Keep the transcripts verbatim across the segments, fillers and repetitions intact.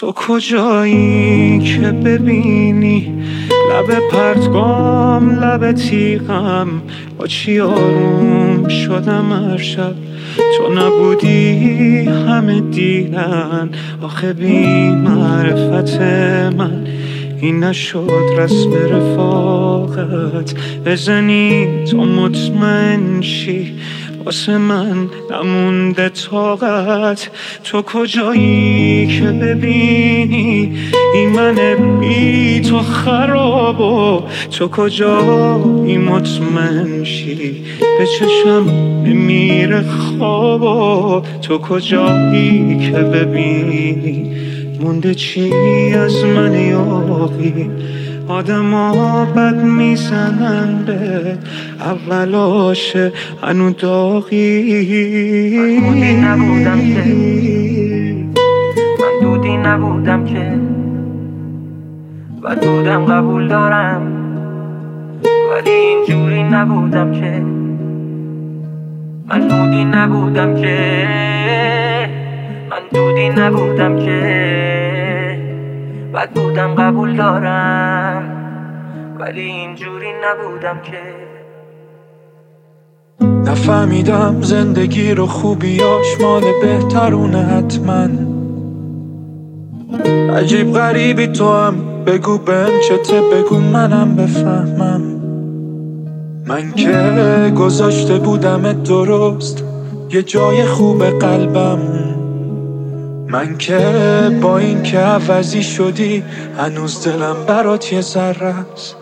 تو کجایی که ببینی لب پرتگام لب تیغم با چی آروم شدم هر شب تو نبودی همه دیدن آخه بی معرفت من این نشد رسم رفاقت بزنی تو مطمئن شی واسه من نمونده طاقت تو کجایی که ببینی این من بی تو خرابو تو کجایی مطمئن شی به چشم نمیره خوابو تو کجایی که ببینی مونده چی از من یاقی آدم ها بد میزنن به اولاشه هنو داغی من دودی نبودم که من دودی نبودم که بد بودم قبول دارم ولی اینجوری نبودم که من دودی نبودم که من دودی نبودم که بد بودم قبول دارم ولی اینجوری نبودم که نفهمیدم زندگی رو خوبیاش مال بهترونه حتما عجیب غریبی تو هم بگو بهم چته بگو منم بفهمم من که گذاشته بودمت درست یه جای خوب قلبم من که با این که عوضی شدی هنوز دلم برات یه ذره است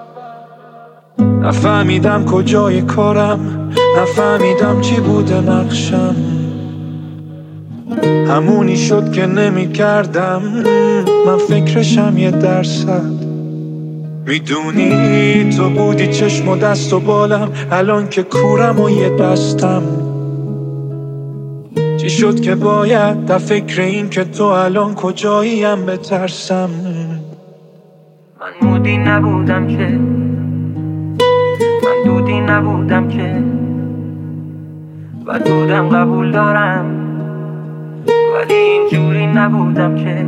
نفهمیدم کجای کارم نفهمیدم چی بوده نقشم همونی شد که نمی کردم من فکرشم یه درصد میدونی تو بودی چشم و دست و بالم الان که کورم و یه دستم چی شد که باید در فکر این که تو الان کجاییم بترسم من مودی نبودم که من دودی نبودم که بد بودم قبول دارم ولی اینجوری نبودم که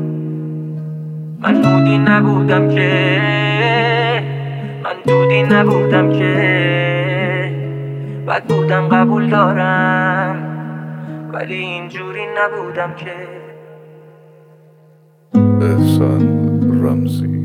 من مودی نبودم که من دودی نبودم که بد بودم قبول دارم ولی اینجوری نبودم که احسان رمزی